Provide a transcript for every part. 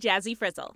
Jazzy Frizzle.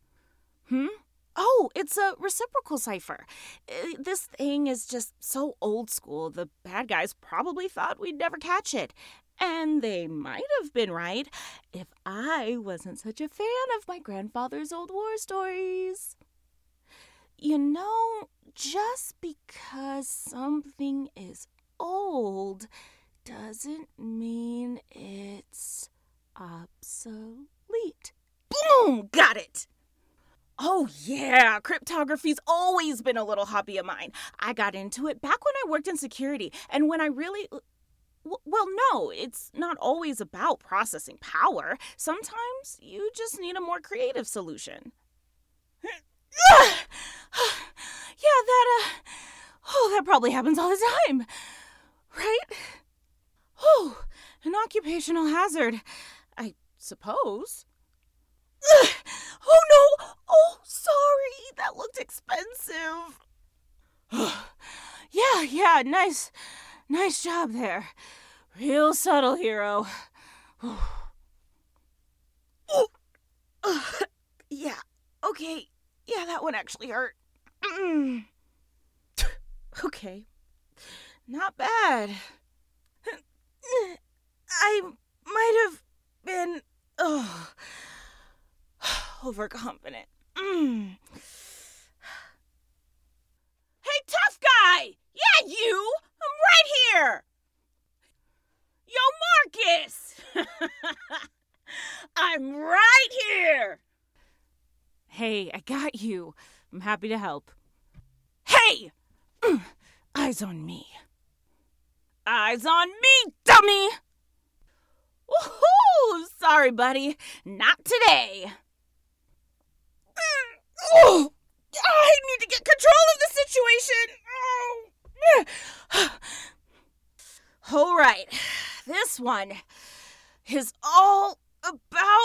Oh, it's a reciprocal cipher. This thing is just so old school, the bad guys probably thought we'd never catch it. And they might have been right if I wasn't such a fan of my grandfather's old war stories. You know, just because something is old doesn't mean it's obsolete. Boom! Got it! Oh, yeah, cryptography's always been a little hobby of mine. I got into it back when I worked in security, and when I really... Well, no, it's not always about processing power. Sometimes you just need a more creative solution. That probably happens all the time, right? Oh, an occupational hazard, I suppose. Oh, no! Oh, sorry, that looked expensive. Yeah, nice job there. Real subtle, hero. Yeah, okay. Yeah, that one actually hurt. Okay. Not bad. I might have been overconfident. Hey, tough guy! Yeah, you! I'm right here! Yo, Marcus! I'm right here! Hey, I got you. I'm happy to help. Hey! Eyes on me. Eyes on me, dummy! Woohoo! Sorry, buddy. Not today. Oh, I need to get control of the situation. All right. This one is all about